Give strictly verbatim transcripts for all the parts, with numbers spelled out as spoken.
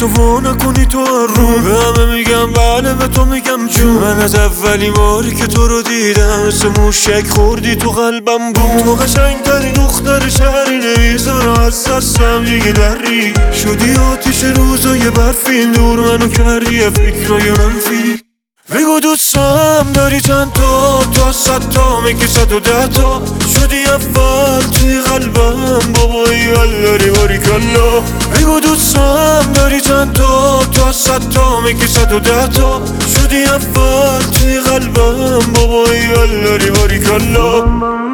تو وا نکنی تو رو. به همه میگم بله، به تو میگم چون من از اولین باری که تو رو دیدم مثل موشک خوردی تو قلبم بود. تو قشنگترین دختر شهری، نمیذارم از دستم دیگه دری. شدی آتیش روزای برفین، دور منو کردی فکرای منفی. بگو دوستم داری چند تا، تا صد تا میگی صد و ده تا. شدی اول توی قلبم بابایی الاری باریکالله. بگو دوستم داری چند تا، تا صد تا میگی صد و ده تا. شدی اول توی قلبم بابایی الاری باریکالله.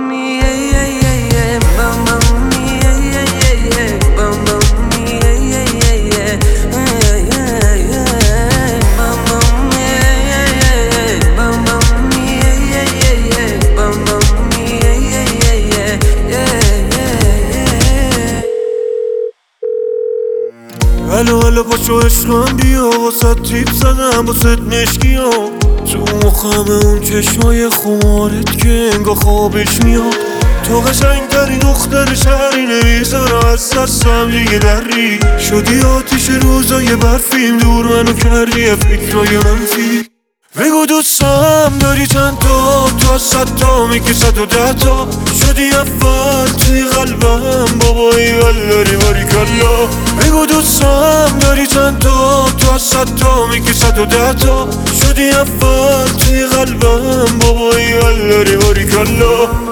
الو الو پاشو عشقم بیا، واسه تیپ زدم واسه مشکی ها. تو مخم اون چشمای خمارت که انگا خوابش میاد. تو قشنگترین دختر شهری، نمیذارم از دستم دیگه دری. شدی آتیش روزای برفیم، دور منو کردی فکرای منفی. بگو دوستم داری چند تا، تا صد تا میگی صد و ده تا. شدی اول توی قلبم بابایی الاری باریکالله. بگو دوستم داری چند تا، تا صد تا میگی صد و ده تا. شدی اول توی قلبم بابایی الاری باریکالله.